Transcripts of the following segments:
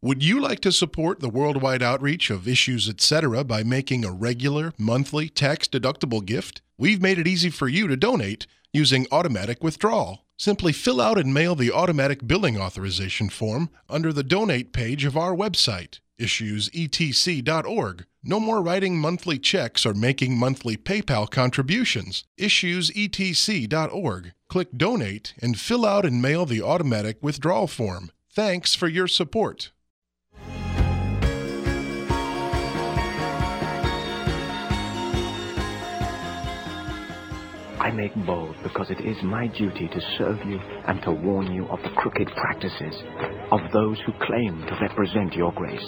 Would you like to support the worldwide outreach of Issues Etc. by making a regular, monthly, tax-deductible gift? We've made it easy for you to donate using automatic withdrawal. Simply fill out and mail the automatic billing authorization form under the donate page of our website, issuesetc.org. No more writing monthly checks or making monthly PayPal contributions. Issuesetc.org. Click Donate and fill out and mail the automatic withdrawal form. Thanks for your support. I make bold because it is my duty to serve you and to warn you of the crooked practices of those who claim to represent your grace.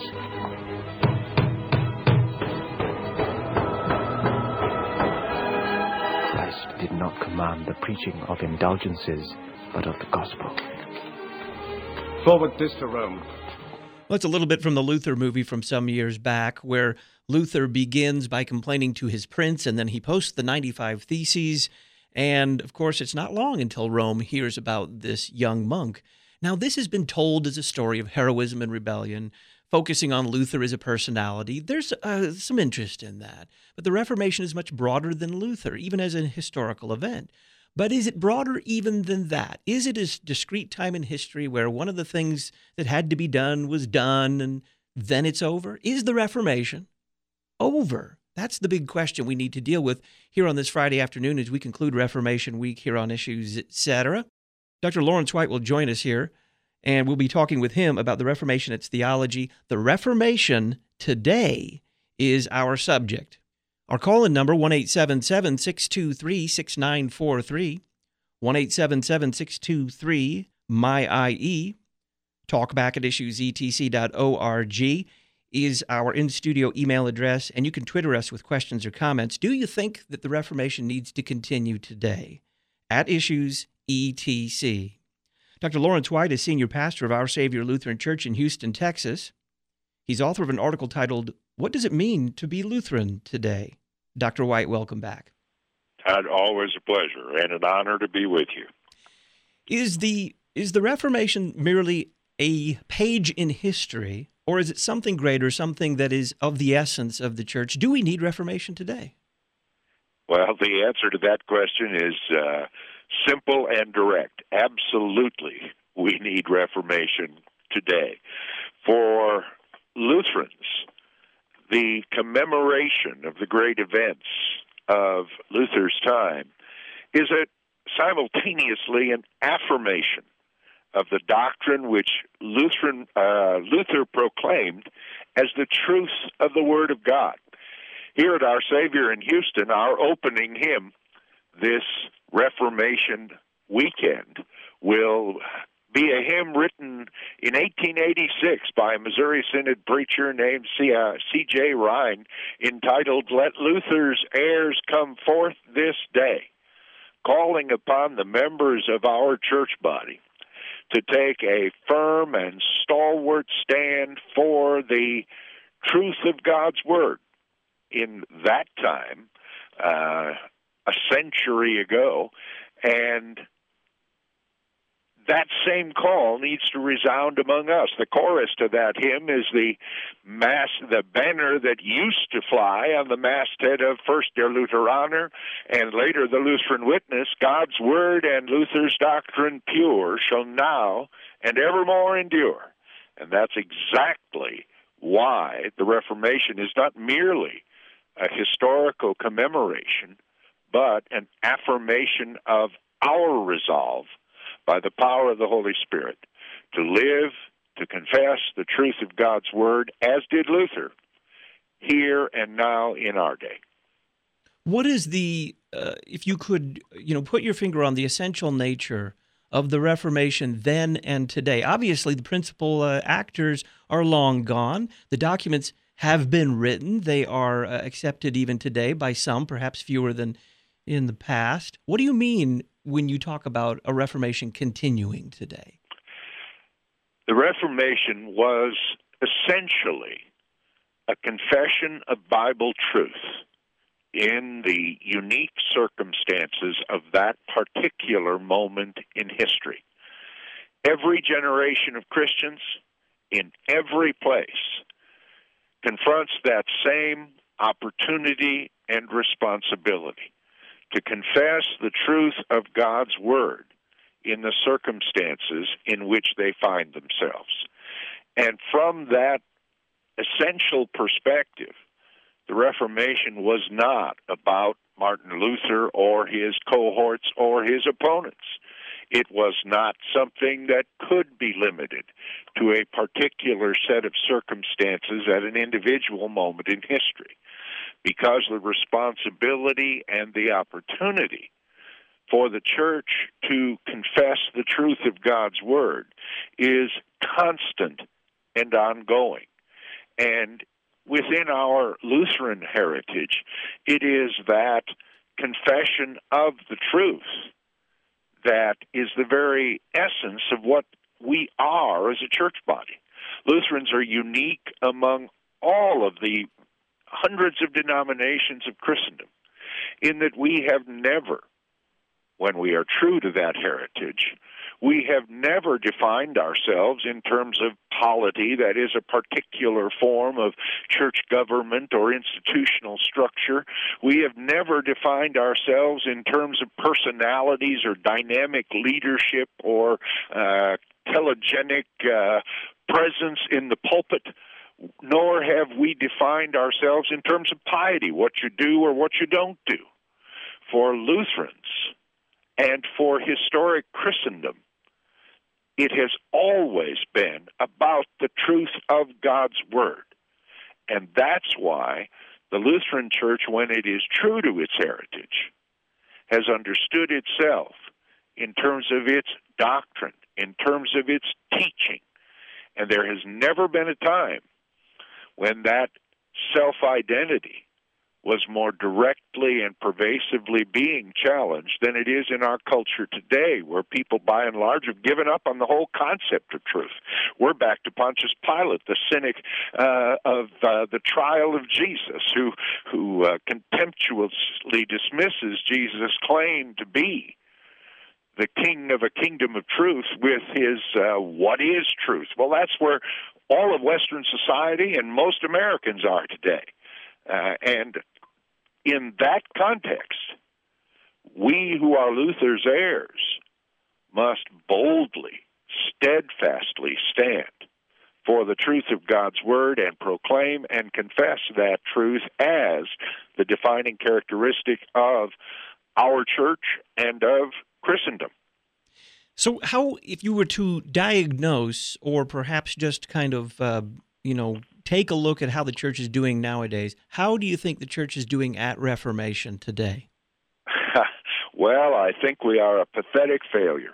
Christ did not command the preaching of indulgences, but of the gospel. Forward this to Rome. Well, it's a little bit from the Luther movie from some years back, where Luther begins by complaining to his prince, and then he posts the 95 Theses. And, of course, it's not long until Rome hears about this young monk. Now, this has been told as a story of heroism and rebellion, focusing on Luther as a personality. There's some interest in that. But the Reformation is much broader than Luther, even as a historical event. But is it broader even than that? Is it a discrete time in history where one of the things that had to be done was done and then it's over? Is the Reformation over? That's the big question we need to deal with here on this Friday afternoon as we conclude Reformation Week here on Issues Etc. Dr. Lawrence White will join us here, and we'll be talking with him about the Reformation, its theology. The Reformation today is our subject. Our call-in number, 1-877-623-6943, 1-877-623-MY-IE. Talkback at issuesetc.org is our in-studio email address, and you can Twitter us with questions or comments. Do you think that the Reformation needs to continue today? At Issues ETC. Dr. Lawrence White is senior pastor of Our Savior Lutheran Church in Houston, Texas. He's author of an article titled, "What Does It Mean to Be Lutheran Today?" Dr. White, welcome back. Todd, always a pleasure and an honor to be with you. Is the Reformation merely a page in history, or is it something greater, something that is of the essence of the church? Do we need Reformation today? Well, the answer to that question is simple and direct. Absolutely, we need Reformation today. For Lutherans, the commemoration of the great events of Luther's time is simultaneously an affirmation of the doctrine which Luther proclaimed as the truth of the Word of God. Here at Our Savior in Houston, our opening hymn this Reformation weekend will be a hymn written in 1886 by a Missouri Synod preacher named C.J. Rhine, entitled, "Let Luther's Heirs Come Forth This Day," calling upon the members of our church body to take a firm and stalwart stand for the truth of God's Word. In that time, a century ago, and that same call needs to resound among us. The chorus to that hymn is the banner that used to fly on the masthead of first Der Lutheraner and later the Lutheran Witness. God's word and Luther's doctrine pure shall now and evermore endure. And that's exactly why the Reformation is not merely a historical commemoration, but an affirmation of our resolve by the power of the Holy Spirit to live, to confess the truth of God's Word, as did Luther, here and now in our day. What is if you could, put your finger on the essential nature of the Reformation then and today? Obviously, the principal actors are long gone. The documents have been written. They are accepted even today by some, perhaps fewer than in the past. What do you mean when you talk about a Reformation continuing today? The Reformation was essentially a confession of Bible truth in the unique circumstances of that particular moment in history. Every generation of Christians, in every place confronts that same opportunity and responsibility to confess the truth of God's Word in the circumstances in which they find themselves. And from that essential perspective, the Reformation was not about Martin Luther or his cohorts or his opponents. It was not something that could be limited to a particular set of circumstances at an individual moment in history, because the responsibility and the opportunity for the church to confess the truth of God's Word is constant and ongoing. And within our Lutheran heritage, it is that confession of the truth that is the very essence of what we are as a church body. Lutherans are unique among all of the hundreds of denominations of Christendom in that we have never, when we are true to that heritage, we have never defined ourselves in terms of polity, that is, a particular form of church government or institutional structure. We have never defined ourselves in terms of personalities or dynamic leadership or telegenic presence in the pulpit, nor have we defined ourselves in terms of piety, what you do or what you don't do. For Lutherans and for historic Christendom, it has always been about the truth of God's Word. And that's why the Lutheran Church, when it is true to its heritage, has understood itself in terms of its doctrine, in terms of its teaching. And there has never been a time when that self-identity was more directly and pervasively being challenged than it is in our culture today, where people, by and large, have given up on the whole concept of truth. We're back to Pontius Pilate, the cynic of the trial of Jesus, who contemptuously dismisses Jesus' claim to be the king of a kingdom of truth with his what is truth? Well, that's where all of Western society and most Americans are today. And in that context, we who are Luther's heirs must boldly, steadfastly stand for the truth of God's Word and proclaim and confess that truth as the defining characteristic of our church and of Christendom. So how, if you were to diagnose or perhaps just kind of, take a look at how the church is doing nowadays, how do you think the church is doing at Reformation today? Well, I think we are a pathetic failure.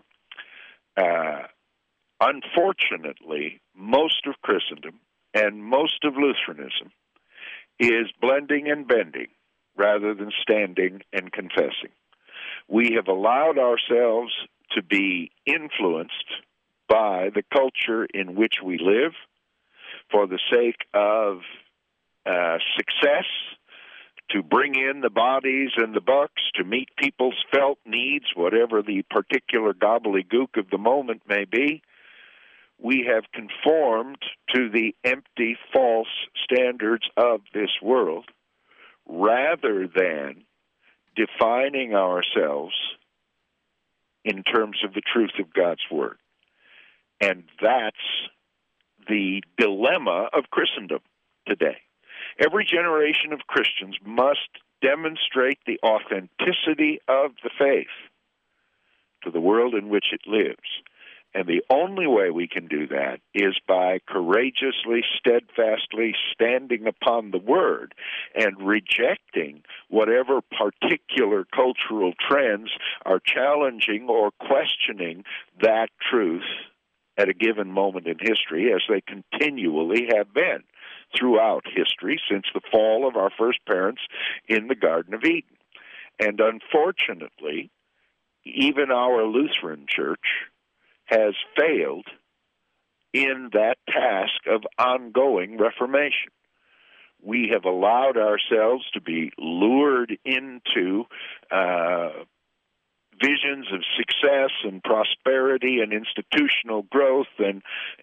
Unfortunately, most of Christendom and most of Lutheranism is blending and bending rather than standing and confessing. We have allowed ourselves to be influenced by the culture in which we live for the sake of success, to bring in the bodies and the bucks, to meet people's felt needs, whatever the particular gobbledygook of the moment may be. We have conformed to the empty, false standards of this world rather than defining ourselves in terms of the truth of God's Word. And that's the dilemma of Christendom today. Every generation of Christians must demonstrate the authenticity of the faith to the world in which it lives. And the only way we can do that is by courageously, steadfastly standing upon the Word and rejecting whatever particular cultural trends are challenging or questioning that truth at a given moment in history, as they continually have been throughout history since the fall of our first parents in the Garden of Eden. And unfortunately, even our Lutheran Church has failed in that task of ongoing reformation. We have allowed ourselves to be lured into visions of success and prosperity and institutional growth and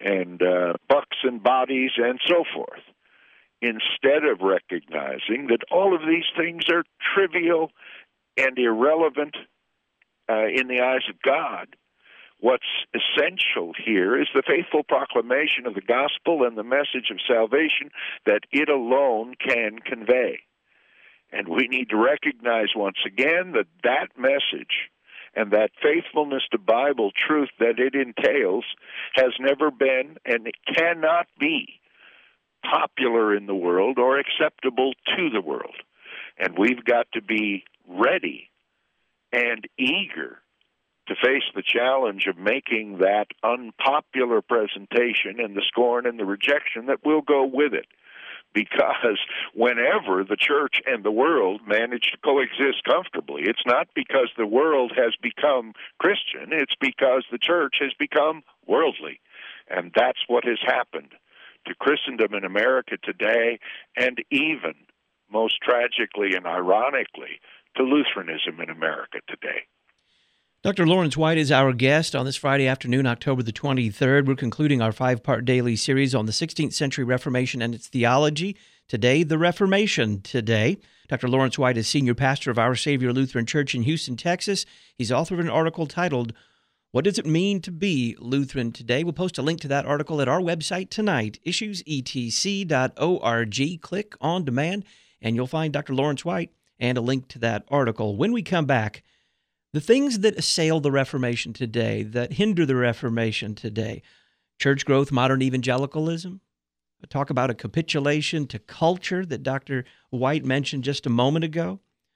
bucks and bodies and so forth, instead of recognizing that all of these things are trivial and irrelevant in the eyes of God. What's essential here is the faithful proclamation of the gospel and the message of salvation that it alone can convey. And we need to recognize once again that that message and that faithfulness to Bible truth that it entails has never been and it cannot be popular in the world or acceptable to the world. And we've got to be ready and eager to face the challenge of making that unpopular presentation and the scorn and the rejection that will go with it. Because whenever the church and the world manage to coexist comfortably, it's not because the world has become Christian, it's because the church has become worldly. And that's what has happened to Christendom in America today, and even, most tragically and ironically, to Lutheranism in America today. Dr. Lawrence White is our guest on this Friday afternoon, October the 23rd. We're concluding our 5-part daily series on the 16th century Reformation and its theology. Today, the Reformation Today. Dr. Lawrence White is senior pastor of Our Savior Lutheran Church in Houston, Texas. He's author of an article titled, "What Does It Mean to Be Lutheran Today?" We'll post a link to that article at our website tonight, issuesetc.org. Click on demand, and you'll find Dr. Lawrence White and a link to that article. When we come back, the things that assail the Reformation today, that hinder the Reformation today: church growth, modern evangelicalism. I talk about a capitulation to culture that Dr. White mentioned just a moment ago.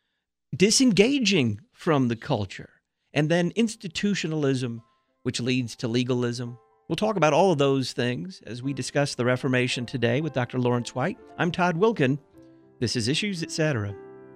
Disengaging from the culture. And then institutionalism, which leads to legalism. We'll talk about all of those things as we discuss the Reformation today with Dr. Lawrence White. I'm Todd Wilkin. This is Issues, Etc.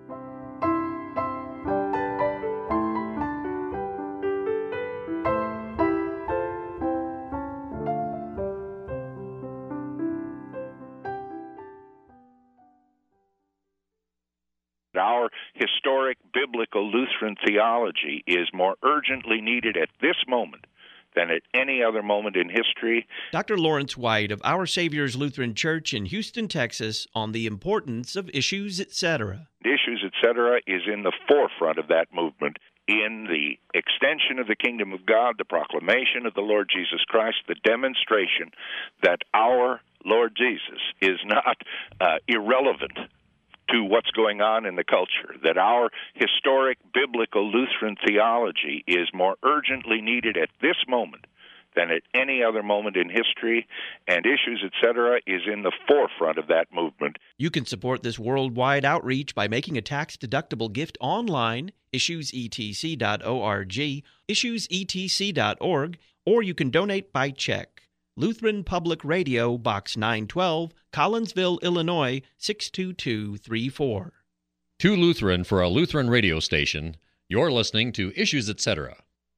Our historic biblical Lutheran theology is more urgently needed at this moment than at any other moment in history. Dr. Lawrence White of Our Savior's Lutheran Church in Houston, Texas, on the importance of Issues, Etc. Issues, Etc. is in the forefront of that movement in the extension of the kingdom of God, the proclamation of the Lord Jesus Christ, the demonstration that our Lord Jesus is not irrelevant to what's going on in the culture, that our historic biblical Lutheran theology is more urgently needed at this moment than at any other moment in history, and Issues, Etc. is in the forefront of that movement. You can support this worldwide outreach by making a tax-deductible gift online, issuesetc.org, issuesetc.org, or you can donate by check. Lutheran Public Radio, Box 912, Collinsville, Illinois, 62234. Too Lutheran for a Lutheran radio station. You're listening to Issues, Etc.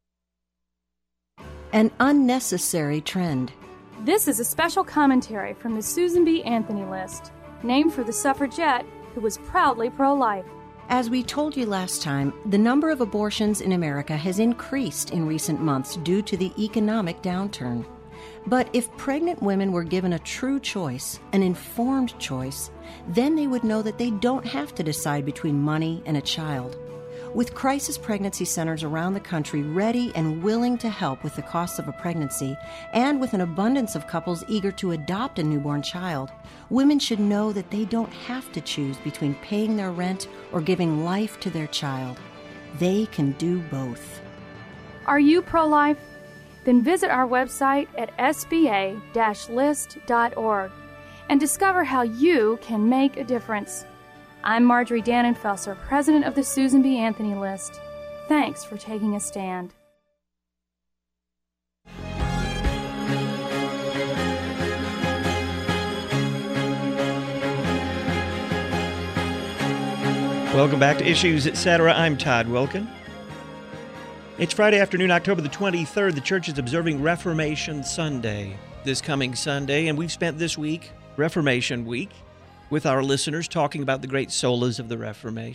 An unnecessary trend. This is a special commentary from the Susan B. Anthony List, named for the suffragette who was proudly pro-life. As we told you last time, the number of abortions in America has increased in recent months due to the economic downturn. But if pregnant women were given a true choice, an informed choice, then they would know that they don't have to decide between money and a child. With crisis pregnancy centers around the country ready and willing to help with the costs of a pregnancy, and with an abundance of couples eager to adopt a newborn child, women should know that they don't have to choose between paying their rent or giving life to their child. They can do both. Are you pro-life? Then visit our website at sba-list.org and discover how you can make a difference. I'm Marjorie Dannenfelser, president of the Susan B. Anthony List. Thanks for taking a stand. Welcome back to Issues, Etc. I'm Todd Wilkin. It's Friday afternoon, October the 23rd. The church is observing Reformation Sunday this coming Sunday, and we've spent this week, Reformation Week, with our listeners talking about the great solas of the Reformation.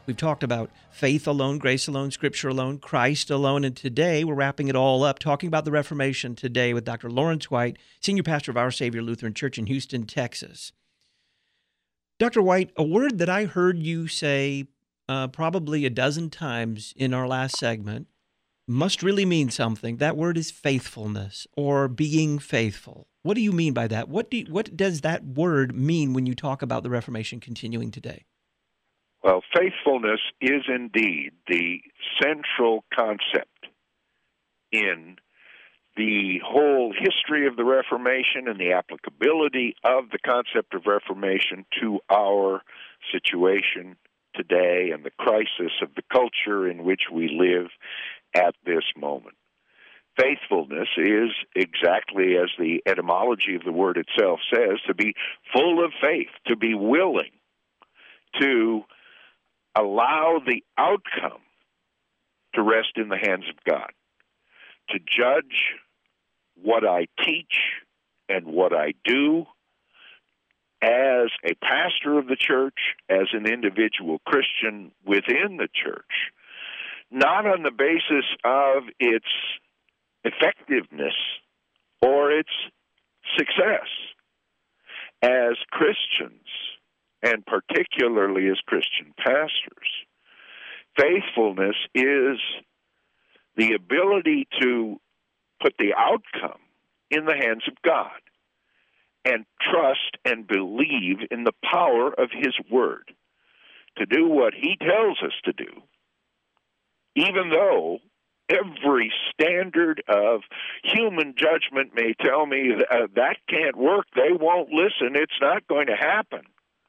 We've talked about faith alone, grace alone, Scripture alone, Christ alone, and today we're wrapping it all up, talking about the Reformation today with Dr. Lawrence White, Senior Pastor of Our Savior Lutheran Church in Houston, Texas. Dr. White, a word that I heard you say probably a dozen times in our last segment must really mean something. That word is faithfulness, or being faithful. What do you mean by that? What does that word mean when you talk about the Reformation continuing today? Well, faithfulness is indeed the central concept in the whole history of the Reformation and the applicability of the concept of Reformation to our situation today and the crisis of the culture in which we live at this moment. Faithfulness is, exactly as the etymology of the word itself says, to be full of faith, to be willing to allow the outcome to rest in the hands of God, to judge what I teach and what I do as a pastor of the church, as an individual Christian within the church, not on the basis of its effectiveness or its success. As Christians, and particularly as Christian pastors, faithfulness is the ability to put the outcome in the hands of God and trust and believe in the power of His Word to do what He tells us to do, even though every standard of human judgment may tell me that can't work, they won't listen, it's not going to happen.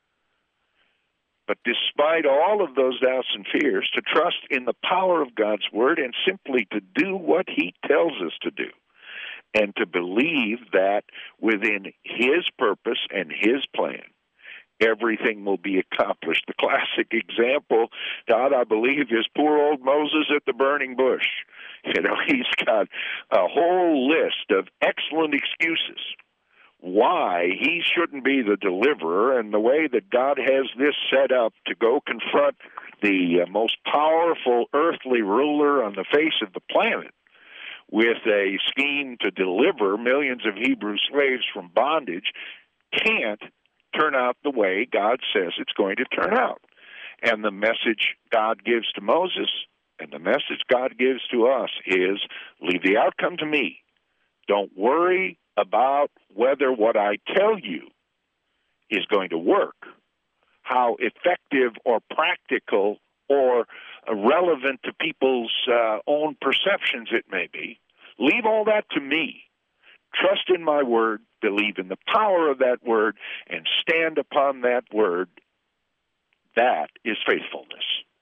But despite all of those doubts and fears, to trust in the power of God's Word and simply to do what He tells us to do, and to believe that within His purpose and His plan, everything will be accomplished. The classic example, Todd, I believe, is poor old Moses at the burning bush. You know, he's got a whole list of excellent excuses why he shouldn't be the deliverer, and the way that God has this set up to go confront the most powerful earthly ruler on the face of the planet with a scheme to deliver millions of Hebrew slaves from bondage can't turn out the way God says it's going to turn out. And the message God gives to Moses and the message God gives to us is, leave the outcome to me. Don't worry about whether what I tell you is going to work, how effective or practical or relevant to people's own perceptions it may be. Leave all that to me. Trust in my word, believe in the power of that word, and stand upon that word. That is faithfulness.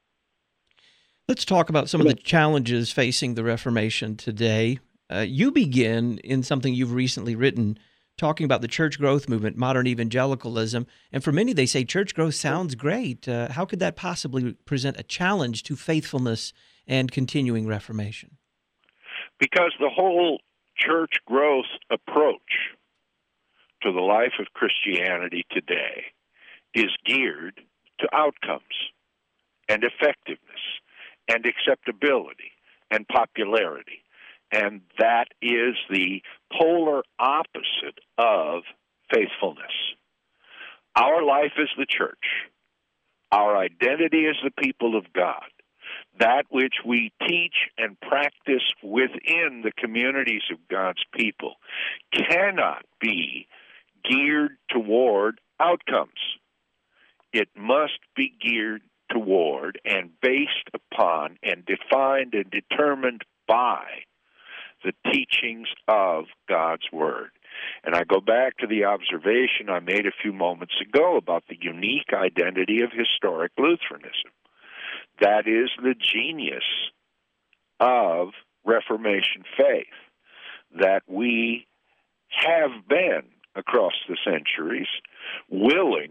Let's talk about some of the challenges facing the Reformation today. You begin in something you've recently written, talking about the church growth movement, modern evangelicalism. And for many, they say church growth sounds great. How could that possibly present a challenge to faithfulness and continuing Reformation? Because the whole church growth approach to the life of Christianity today is geared to outcomes and effectiveness and acceptability and popularity. And that is the polar opposite of faithfulness. Our life is the church. Our identity is the people of God. That which we teach and practice within the communities of God's people cannot be geared toward outcomes. It must be geared toward and based upon and defined and determined by the teachings of God's Word. And I go back to the observation I made a few moments ago about the unique identity of historic Lutheranism. That is the genius of Reformation faith, that we have been, across the centuries, willing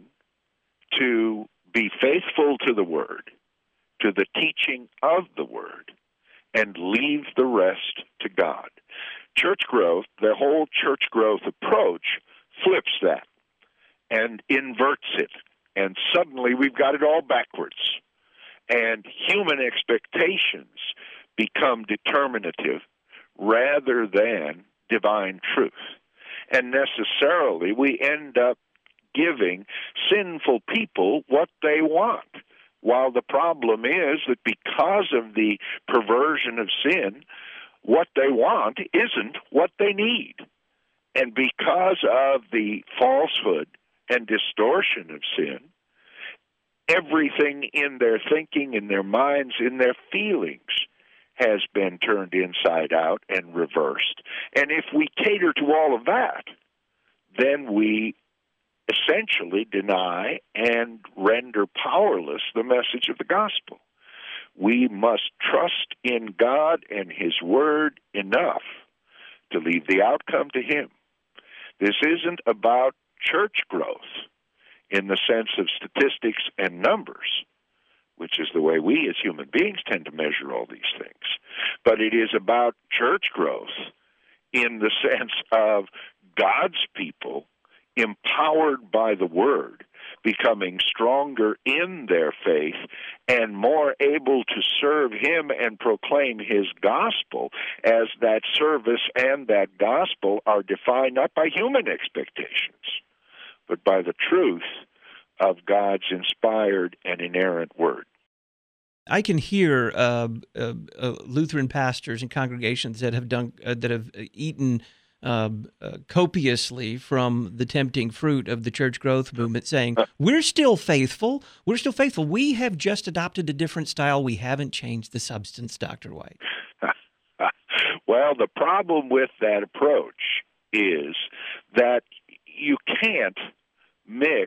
to be faithful to the Word, to the teaching of the Word, and leave the rest to God. Church growth, the whole church growth approach, flips that and inverts it. And suddenly we've got it all backwards. and human expectations become determinative rather than divine truth. And necessarily, we end up giving sinful people what they want, while the problem is that because of the perversion of sin, what they want isn't what they need. And because of the falsehood and distortion of sin, everything in their thinking, in their minds, in their feelings has been turned inside out and reversed. And if we cater to all of that, then we essentially deny and render powerless the message of the gospel. We must trust in God and His Word enough to leave the outcome to Him. This isn't about church growth in the sense of statistics and numbers, which is the way we as human beings tend to measure all these things. But it is about church growth in the sense of God's people empowered by the Word, becoming stronger in their faith and more able to serve Him and proclaim His gospel, as that service and that gospel are defined not by human expectations, but by the truth of God's inspired and inerrant Word. I can hear Lutheran pastors and congregations that have eaten copiously from the tempting fruit of the church growth movement, saying, we're still faithful. We're still faithful. We have just adopted a different style. We haven't changed the substance, Dr. White. Well, the problem with that approach is that you can't mix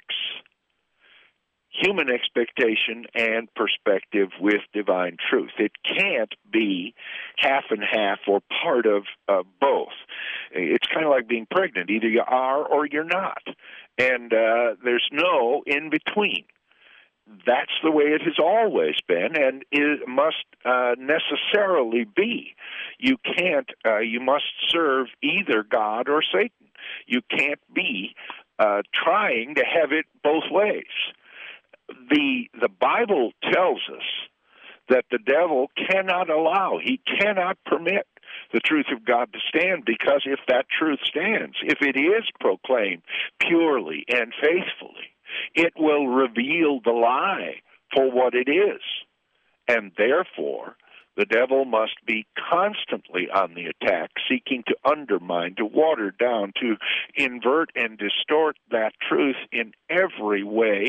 human expectation and perspective with divine truth. It can't be half and half or part of both. It's kind of like being pregnant. Either you are or you're not. And there's no in between. That's the way it has always been, and it must necessarily be. You can't. You must serve either God or Satan. You can't be trying to have it both ways. The Bible tells us that the devil cannot allow, he cannot permit the truth of God to stand, because if that truth stands, if it is proclaimed purely and faithfully, it will reveal the lie for what it is. And therefore, the devil must be constantly on the attack, seeking to undermine, to water down, to invert and distort that truth in every way